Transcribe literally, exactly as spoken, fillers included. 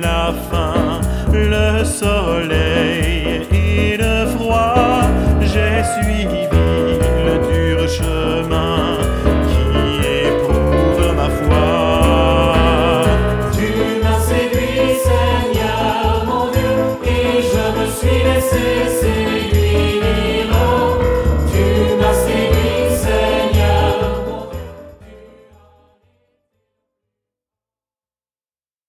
la faim, le soleil et le froid, j'ai suivi